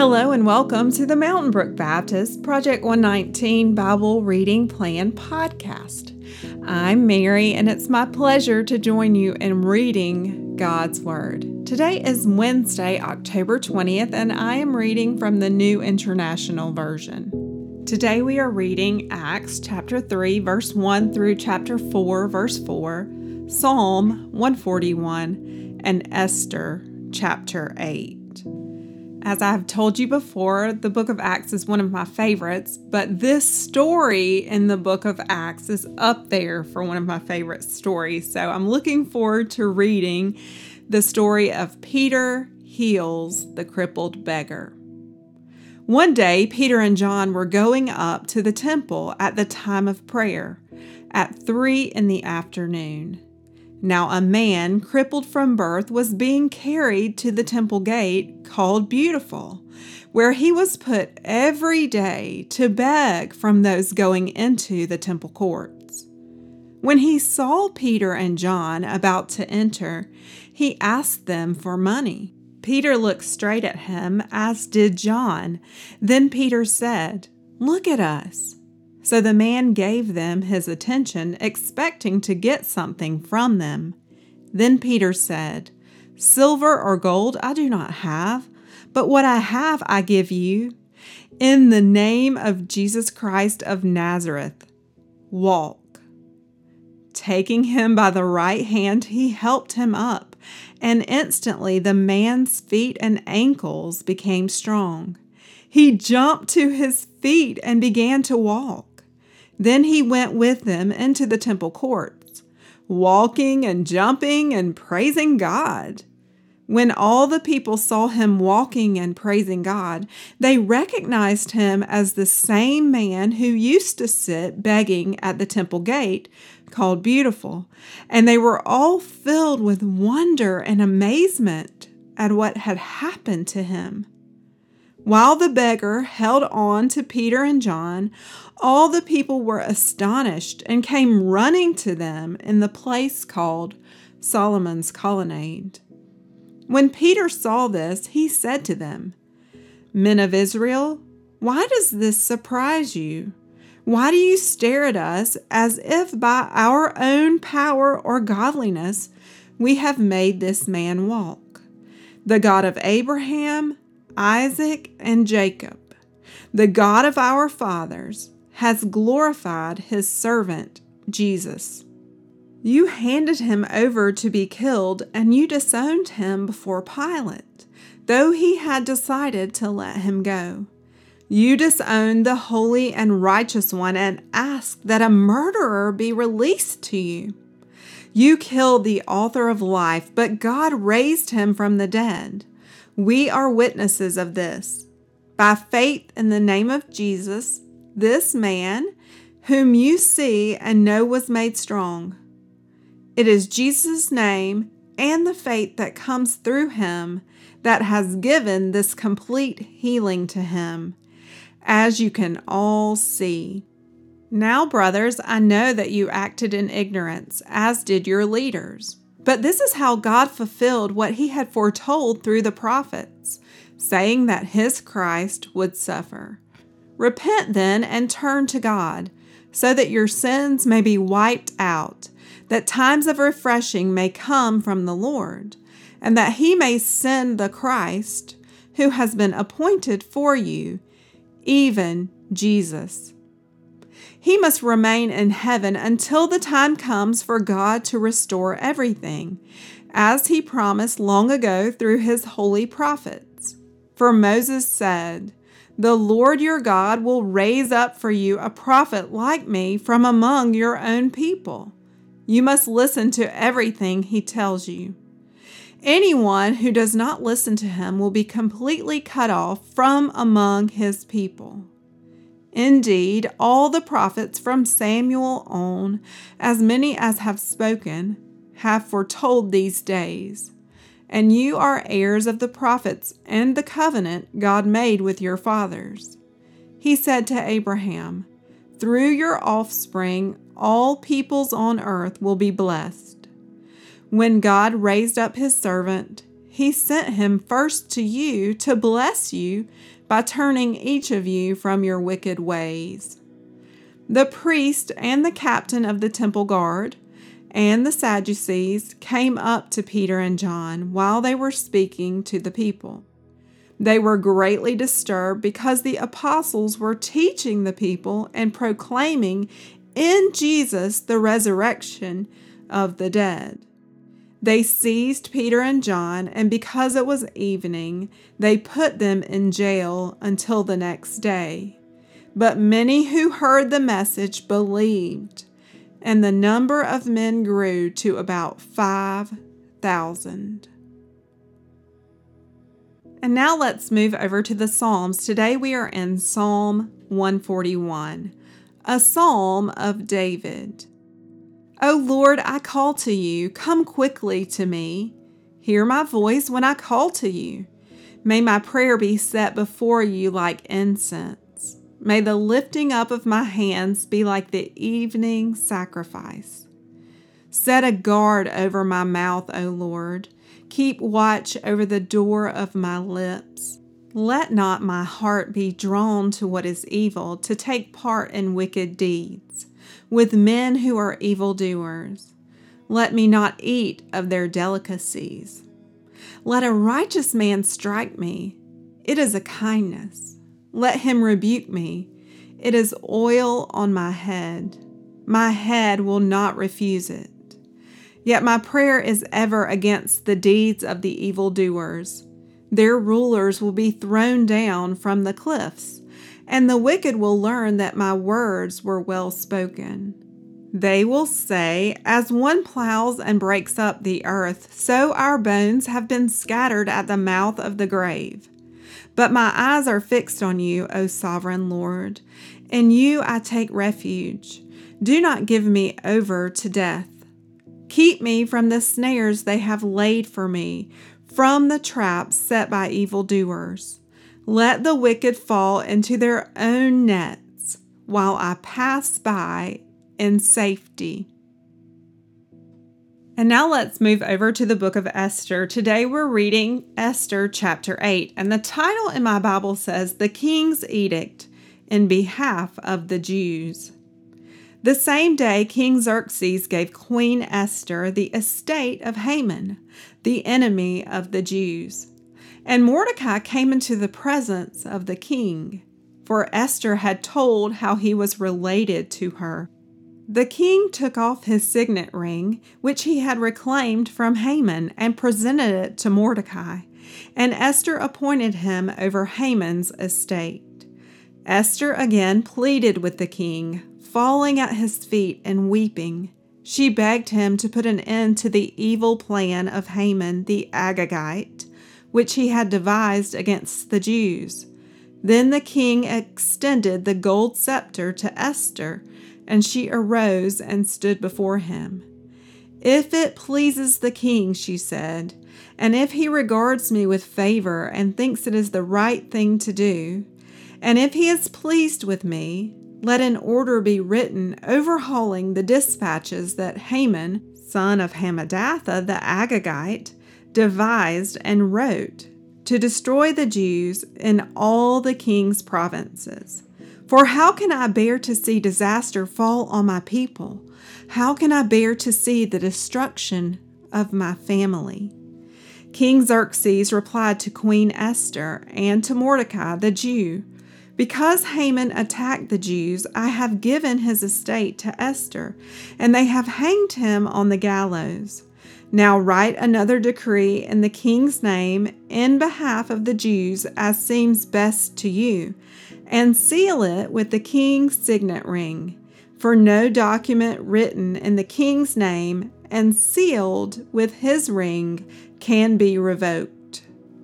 Hello and welcome to the Mountain Brook Baptist Project 119 Bible Reading Plan podcast. I'm Mary and it's my pleasure to join you in reading God's Word. Today is Wednesday, October 20th, and I am reading from the New International Version. Today we are reading Acts chapter 3 verse 1 through chapter 4 verse 4, Psalm 141, and Esther chapter 8. As I have told you before, the book of Acts is one of my favorites, but this story in the book of Acts is up there for one of my favorite stories. So I'm looking forward to reading the story of Peter heals the crippled beggar. One day, Peter and John were going up to the temple at the time of prayer at 3 p.m. Now a man crippled from birth was being carried to the temple gate called Beautiful, where he was put every day to beg from those going into the temple courts. When he saw Peter and John about to enter, he asked them for money. Peter looked straight at him, as did John. Then Peter said, "Look at us." So the man gave them his attention, expecting to get something from them. Then Peter said, "Silver or gold I do not have, but what I have I give you. In the name of Jesus Christ of Nazareth, walk." Taking him by the right hand, he helped him up, and instantly the man's feet and ankles became strong. He jumped to his feet and began to walk. Then he went with them into the temple courts, walking and jumping and praising God. When all the people saw him walking and praising God, they recognized him as the same man who used to sit begging at the temple gate called Beautiful, and they were all filled with wonder and amazement at what had happened to him. While the beggar held on to Peter and John, all the people were astonished and came running to them in the place called Solomon's Colonnade. When Peter saw this, he said to them, "Men of Israel, why does this surprise you? Why do you stare at us as if by our own power or godliness we have made this man walk? The God of Abraham, Isaac, and Jacob, the God of our fathers, has glorified his servant Jesus. You handed him over to be killed, and you disowned him before Pilate, though he had decided to let him go. You disowned the holy and righteous one and asked that a murderer be released to you. You killed the author of life, but God raised him from the dead. We are witnesses of this. By faith in the name of Jesus, this man, whom you see and know was made strong. It is Jesus' name and the faith that comes through him that has given this complete healing to him, as you can all see. Now, brothers, I know that you acted in ignorance, as did your leaders. But this is how God fulfilled what he had foretold through the prophets, saying that his Christ would suffer. Repent then and turn to God, so that your sins may be wiped out, that times of refreshing may come from the Lord, and that he may send the Christ, who has been appointed for you, even Jesus. He must remain in heaven until the time comes for God to restore everything, as he promised long ago through his holy prophets. For Moses said, "The Lord your God will raise up for you a prophet like me from among your own people. You must listen to everything he tells you. Anyone who does not listen to him will be completely cut off from among his people." Indeed, all the prophets from Samuel on, as many as have spoken, have foretold these days. And you are heirs of the prophets and the covenant God made with your fathers. He said to Abraham, "Through your offspring, all peoples on earth will be blessed." When God raised up his servant, he sent him first to you to bless you by turning each of you from your wicked ways. The priest and the captain of the temple guard and the Sadducees came up to Peter and John while they were speaking to the people. They were greatly disturbed because the apostles were teaching the people and proclaiming in Jesus the resurrection of the dead. They seized Peter and John, and because it was evening, they put them in jail until the next day. But many who heard the message believed, and the number of men grew to about 5,000. And now let's move over to the Psalms. Today we are in Psalm 141, a psalm of David. O Lord, I call to you. Come quickly to me. Hear my voice when I call to you. May my prayer be set before you like incense. May the lifting up of my hands be like the evening sacrifice. Set a guard over my mouth, O Lord. Keep watch over the door of my lips. Let not my heart be drawn to what is evil, to take part in wicked deeds, with men who are evildoers. Let me not eat of their delicacies. Let a righteous man strike me. It is a kindness. Let him rebuke me. It is oil on my head. My head will not refuse it. Yet my prayer is ever against the deeds of the evildoers. Their rulers will be thrown down from the cliffs, and the wicked will learn that my words were well spoken. They will say, as one plows and breaks up the earth, so our bones have been scattered at the mouth of the grave. But my eyes are fixed on you, O sovereign Lord. In you I take refuge. Do not give me over to death. Keep me from the snares they have laid for me, from the traps set by evildoers. Let the wicked fall into their own nets, while I pass by in safety. And now let's move over to the book of Esther. Today we're reading Esther chapter 8, and the title in my Bible says, The King's Edict in Behalf of the Jews. The same day, King Xerxes gave Queen Esther the estate of Haman, the enemy of the Jews. And Mordecai came into the presence of the king, for Esther had told how he was related to her. The king took off his signet ring, which he had reclaimed from Haman, and presented it to Mordecai, and Esther appointed him over Haman's estate. Esther again pleaded with the king, falling at his feet and weeping. She begged him to put an end to the evil plan of Haman the Agagite, which he had devised against the Jews. Then the king extended the gold scepter to Esther, and she arose and stood before him. If it pleases the king, she said, and if he regards me with favor and thinks it is the right thing to do, and if he is pleased with me, let an order be written overhauling the dispatches that Haman, son of Hammedatha the Agagite, devised and wrote to destroy the Jews in all the king's provinces. For how can I bear to see disaster fall on my people? How can I bear to see the destruction of my family? King Xerxes replied to Queen Esther and to Mordecai the Jew, Because Haman attacked the Jews, I have given his estate to Esther, and they have hanged him on the gallows. Now write another decree in the king's name in behalf of the Jews as seems best to you, and seal it with the king's signet ring. For no document written in the king's name and sealed with his ring can be revoked.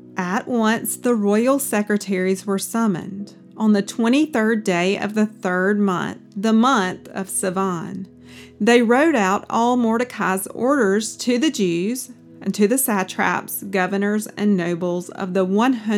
At once the royal secretaries were summoned on the 23rd day of the 3rd month, the month of Sivan. They wrote out all Mordecai's orders to the Jews and to the satraps, governors, and nobles of the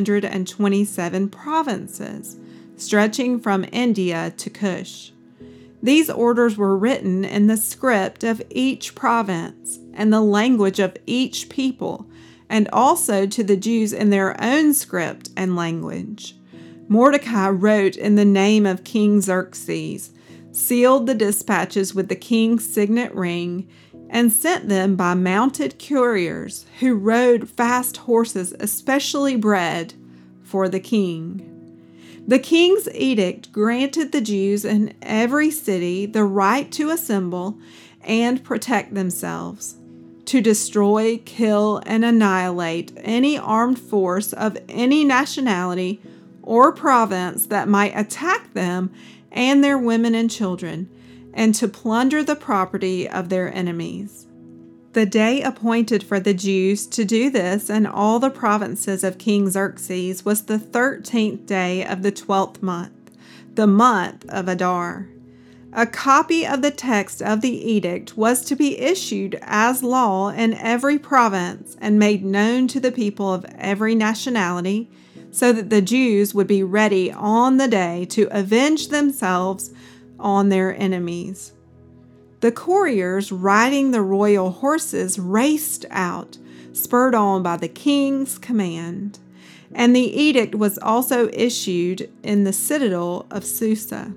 127 provinces, stretching from India to Cush. These orders were written in the script of each province and the language of each people, and also to the Jews in their own script and language. Mordecai wrote in the name of King Xerxes, sealed the dispatches with the king's signet ring, and sent them by mounted couriers who rode fast horses especially bred for the king. The king's edict granted the Jews in every city the right to assemble and protect themselves, to destroy, kill, and annihilate any armed force of any nationality or province that might attack them and their women and children, and to plunder the property of their enemies. The day appointed for the Jews to do this in all the provinces of King Xerxes was the 13th day of the 12th month, the month of Adar. A copy of the text of the edict was to be issued as law in every province and made known to the people of every nationality, so that the Jews would be ready on the day to avenge themselves on their enemies. The couriers riding the royal horses raced out, spurred on by the king's command, and the edict was also issued in the citadel of Susa.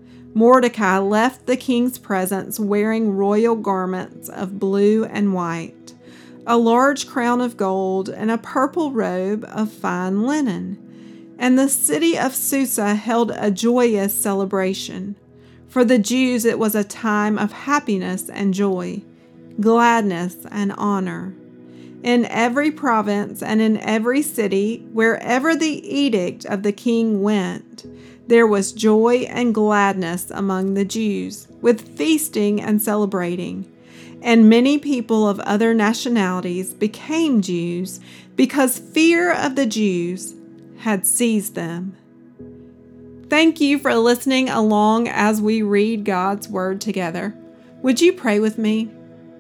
Mordecai left the king's presence wearing royal garments of blue and white, a large crown of gold, and a purple robe of fine linen. And the city of Susa held a joyous celebration. For the Jews it was a time of happiness and joy, gladness and honor. In every province and in every city, wherever the edict of the king went, there was joy and gladness among the Jews, with feasting and celebrating. And many people of other nationalities became Jews because fear of the Jews had seized them. Thank you for listening along as we read God's Word together. Would you pray with me?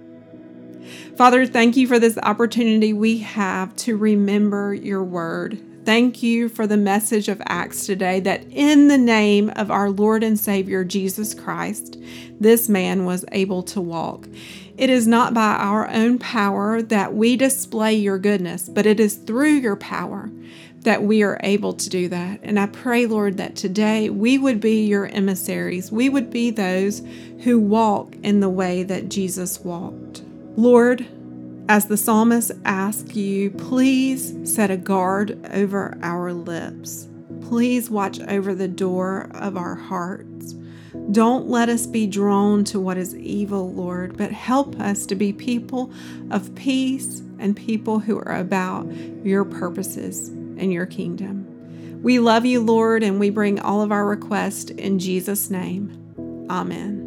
Father, thank you for this opportunity we have to remember your Word. Thank you for the message of Acts today, that in the name of our Lord and Savior Jesus Christ, this man was able to walk. It is not by our own power that we display your goodness, but it is through your power that we are able to do that. And I pray, Lord, that today we would be your emissaries. We would be those who walk in the way that Jesus walked. Lord, as the psalmist asks you, please set a guard over our lips. Please watch over the door of our hearts. Don't let us be drawn to what is evil, Lord, but help us to be people of peace and people who are about your purposes and your kingdom. We love you, Lord, and we bring all of our requests in Jesus' name. Amen.